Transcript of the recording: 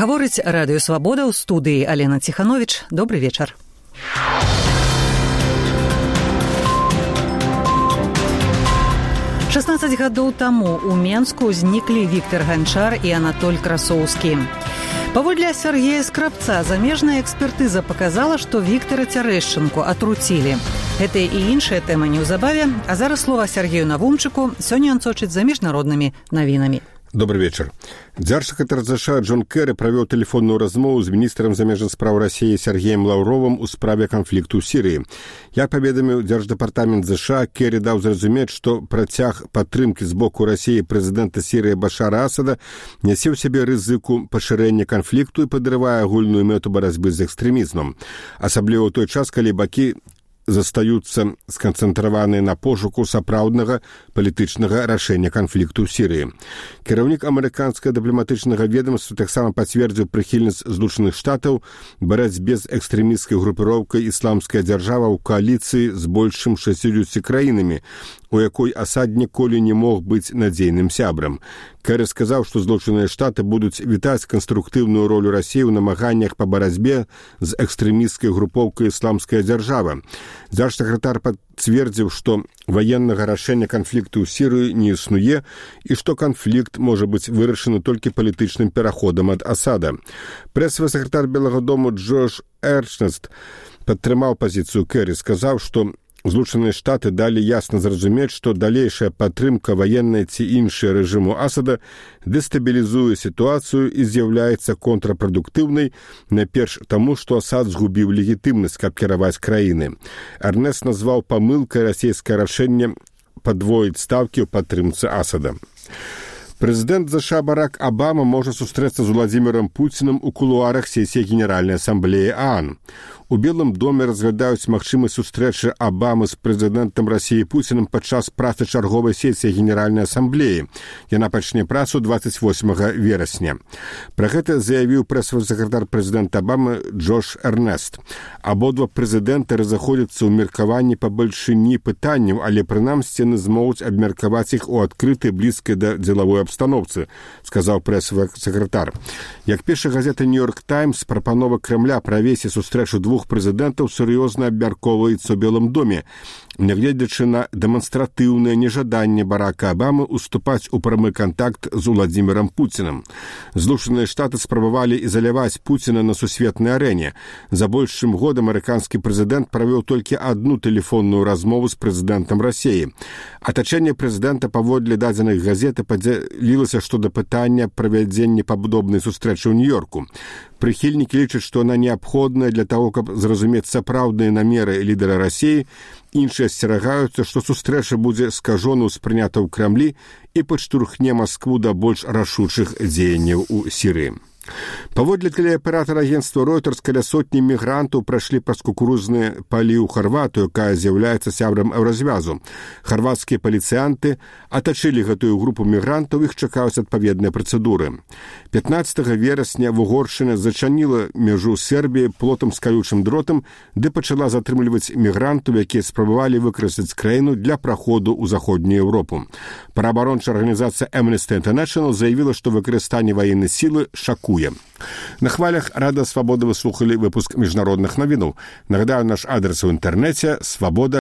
Гаворыць Радыё Свабода, ў студыі Алена Ціхановіч. Добры вечар. «16 гадоў таму ў Менску ўзніклі Віктар Ганчар і Анатоль Красоўскі. Паводле Сергея Скрабца, замежная экспертыза показала, што Віктара Цярэшчынку атруцілі. Гэтыя і іншыя тэмы неўзабаве, а зараз слова Сергею Навумчыку. Сёння ён сочыць за міжнароднымі навінамі. Добрый вечер. Дзяржсакратар ЗША Джон Керри правёў тэлефонную размову з міністрам замежных спраў Расіі Сергеем Лаўровым у справе канфлікту ў Сірыі. Як паведаміў Дзярждэпартамент ЗША, Керри даў зразумець, што працяг падтрымкі з боку Расіі прэзідэнта Сірыі Башара Асада нясе ў сябе рызыку пашырэння канфлікту і падрывае агульную мэту барацьбы з экстрэмізмам. Асабліва ў той час, калі бакі застаюцца сканцэнтраваныя на пошуку сапраўднага палітычнага рашэння канфлікту ў Сірыі. Кіраўнік амерыканскага дыпламатычнага ведамства таксама пацвердзіў прыхільнасць Злучаных Штатаў барацьбе з экстрэмісцкай групіроўкай «Ісламская дзяржава» ў кааліцыі з больш чым 60 краінамі, у якой Асад ніколі не мог быць надзейным сябрам. Керри сказаў, што Злучаныя Штаты будуць вітаць канструктыўную ролю Расіі ў намаганнях па барацьбе з экстрэмісцкай групоўкай «Ісламская дзяржава». Дзяржсакратар пацвердзіў, што ваеннага рашэння канфлікту ў Сірыі не існуе і што канфлікт можа быць вырашаны толькі палітычным пераходам ад Асада. Прэсавы сакратар Белага дому Джош Эрнест падтрымаў пазіцыю Керри, сказаў, што Злучаныя Штаты далі ясна зразумець, што далейшая падтрымка ваеннай ці іншая рэжыму Асада дэстабілізуе сітуацыю і з'яўляецца контрапрадуктыўнай, найперш таму, што Асад згубіў легітымнасць, каб кіраваць краіны. Эрнест назваў памылкай расійскае рашэнне падвоіць стаўкі ў падтрымцы Асада. Прэзідэнт ЗША Барак Абама можа сустрэцца з Владзімірам Пуцінам у кулуарах сесіі Генеральнай асамблеі ААН. У Белым доме разглядаюць магчымасць сустрэчы Абамы з прэзідэнтам Расіі Пуцінам падчас працы чарговай сесіі Генеральнай асамблеі. Яна пачне працу 28 верасня. Пра гэта заявіў прэсавы сакратар прэзідэнта Абамы Джош Эрнест. Абодва прэзідэнты разыходзяцца ў меркаванні па бальшыні пытанняў, але прынамсі яны змогуць абмеркаваць іх у адкрытай блізкай да дзелавой абстаноўцы, сказаў прэсавы сакратар. Як піша газета «Нью-Йорк Таймс», прапанова Крэмля правесці сустрэчу двух прэзідэнтаў сур'ёзна абмяркоўваецца ў Белым доме, нягледзячы на дэманстратыўнае нежаданне Барака Абамы уступаць у прамы кантакт з Владзімірам Пуцінам. Злучаныя Штаты спрабавалі ізаляваць Пуціна на сусветнай арэне. За больш чым год амерыканскі прэзідэнт правёў толькі адну тэлефонную размову з прэзідэнтам Расіі. Атачэнне прэзідэнта паводле дадзеных газеты падзялілася што да пытання правядзення падобнай сустрэчы ў Нью-Йорку. Прыхільнікі лічаць, што яна неабходная для таго, каб зразумець сапраўдныя намеры лідара Расіі. Іншыя асцерагаюцца, што сустрэча будзе скажона ўспрынята ў Крамлі і падштурхне Маскву да больш рашучых дзеянняў у Сірыі. Паводле тэлеаператара агенцтва Reuters каля сотні мігрантаў прайшлі праз кукурузныя палі ў Харватыю, якая з'яўляецца сябрам Еўразвязу. Харвацкія паліцыянты атачылі гэтую групу мігрантаў, іх чакаюць адпаведныя працэдуры. 15 верасня Угоршчына зачаніла мяжу Сербіі плотам з калючым дротам, ды пачала затрымліваць мігрантаў, якія спрабавалі выкарыстаць краіну для праходу ў заходнюю Еўропу. Праабарончая арганізацыя Amnesty International заявіла, што выкарыстанне ваеннай сілы шакуе. На хвалях Радыё Свабода вы слухали выпуск міжнародных навінаў. Нагадаю, наш адрес у інтэрнэце свабода